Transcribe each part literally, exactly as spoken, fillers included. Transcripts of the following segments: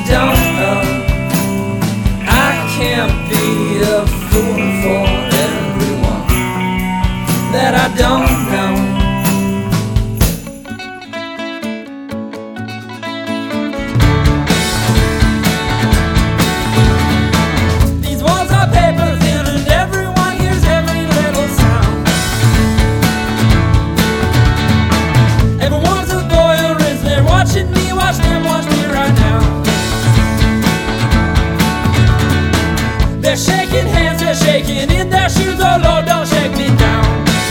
don't know. I can't be a fool for everyone that I don't know. These walls are paper thin and everyone hears every little sound. Everyone's a voyeurist, they're watching me, watch them watch me right now. They're shaking hands, they're shaking in their shoes. Oh Lord, don't shake me down.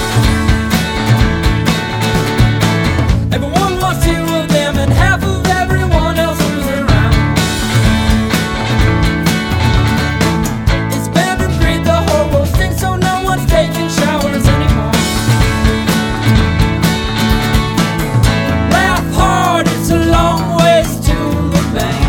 Everyone wants two of them and half of everyone else who's around. It's bad and greed, the whole world stinks, so no one's taking showers anymore. Laugh hard, it's a long ways to the bank.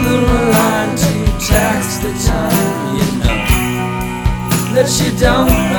The time you know that you don't know.